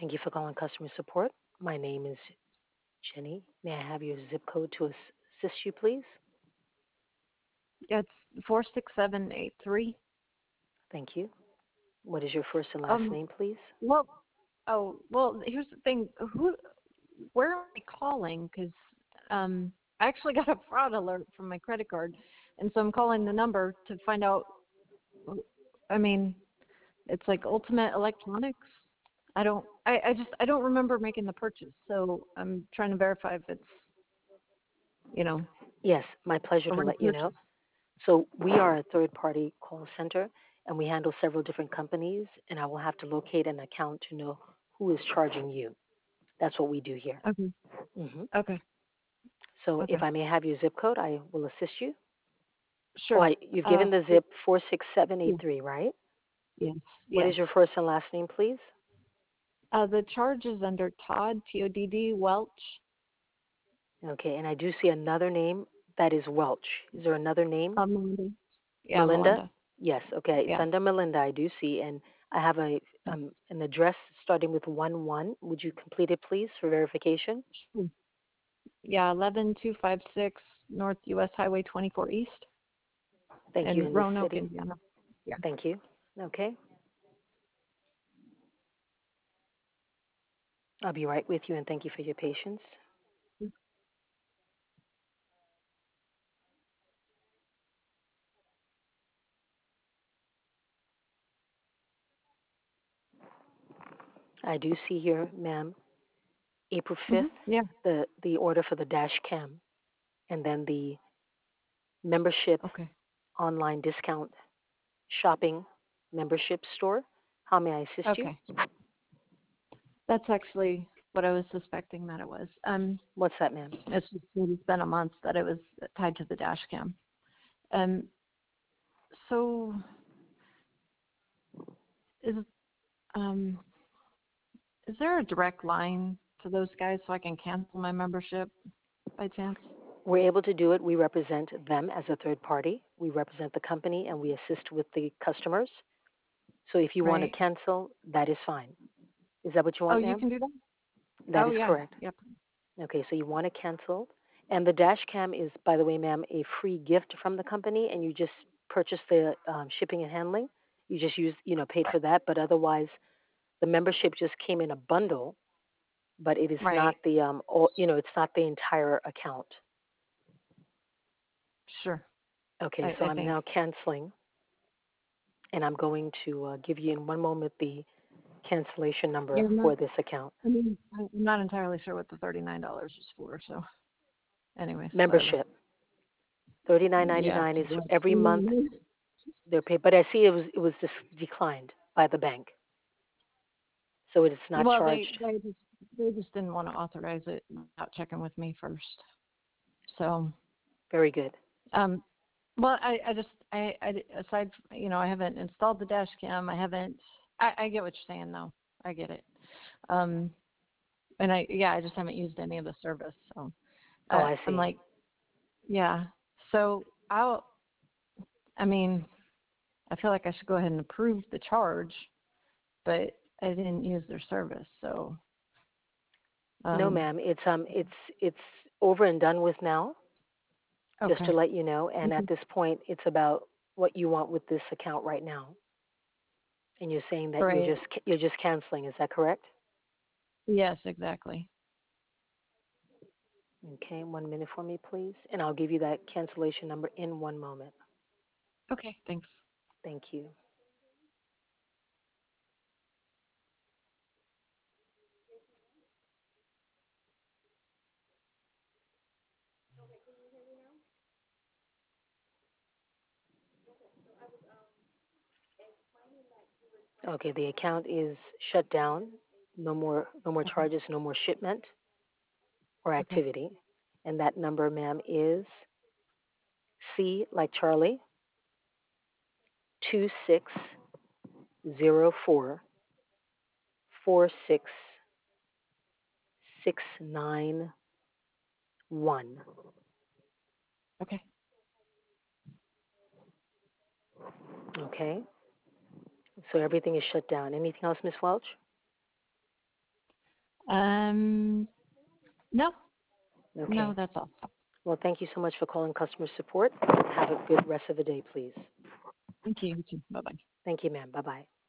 Thank you for calling customer support. My name is Jenny. May I have your zip code to assist you, please? It's 46783. Thank you. What is your first and last Um, name, please? well, here's the thing. Where am I calling? Because I actually got a fraud alert from my credit card, and so I'm calling the number to find out. I mean, it's like Ultimate Electronics. I don't remember making the purchase, so I'm trying to verify if it's, you know, Yes, my pleasure a to real let you know. purchase. So we are a third-party call center, and we handle several different companies, and I will have to locate an account to know who is charging you. That's what we do here. Okay. hmm Okay. So if Okay. I may have your zip code, I will assist you. Oh, Sure. you've Uh, given the zip 46783, right? yes. What Yes. is your first and last name, please? The charge is under Todd, Todd Welch. Okay, and I do see another name that is Welch. Is there another name? Melinda. Yeah, Melinda? Melinda. Yes, okay. It's Yeah. under Melinda, I do see. And I have an address starting with 1-1. Would you complete it, please, for verification? Sure. Yeah, 11256 North US Highway 24 East Thank you. in In this Roanoke, city? Indiana. Yeah. Thank you. Okay. I'll be right with you, and thank you for your patience. I do see here, ma'am, April 5th, Yeah. the order for the dash cam, and then the membership Okay. online discount shopping membership store. How may I assist you? Okay. That's actually what I was suspecting that it was. What's that, ma'am? It's been a month that it was tied to the dash cam. Um, so is um is there a direct line to those guys so I can cancel my membership by chance? We're able to do it. We represent them as a third party. We represent the company and we assist with the customers. So if you want to Right. cancel, that is fine. Is that what you Oh, want, you ma'am? can do that? That Oh is yeah. correct. Yep. Okay, so you want to cancel. And the dash cam is, by the way, ma'am, a free gift from the company, and you just purchase the shipping and handling. You just paid for that, but otherwise, the membership just came in a bundle, but it is not Right. it's not the entire account. Sure. Okay, I, so I I'm think. now canceling, and I'm going to give you in one moment the cancellation number Yeah, I'm not. for this account. I mean, I'm not entirely sure what the $39 is for. So, anyways, whatever. Membership, Yeah. $39.99 is every month they're paid, but I see it was just declined by the bank, so it is not Well, charged. they just didn't want to authorize it without checking with me first. So, Very good. um, well, I just aside, I haven't installed the dash cam. I haven't. I get what you're saying though. I get it. Um, and I just haven't used any of the service. So, Oh, I I'm see. like, yeah. So I mean, I feel like I should go ahead and approve the charge, but I didn't use their service. So, No, um, ma'am. It's over and done with now. Just to okay. let you know. And at this point, it's about what you want with this account right now. And you're saying that you're Right. just canceling. Is that correct? Yes, exactly. Okay, 1 minute for me, please. And I'll give you that cancellation number in one moment. Okay, thanks. Thank you. Okay, the account is shut down. No more Okay. charges, no more shipment or Okay. activity. And that number, ma'am, is C like Charlie 26044691. Okay. Okay? So everything is shut down. Anything else, Miss Welch? Um, no, Okay. no, that's all. Well, thank you so much for calling customer support. Have a good rest of the day, please. Thank you. Bye bye. Thank you, ma'am. Bye bye.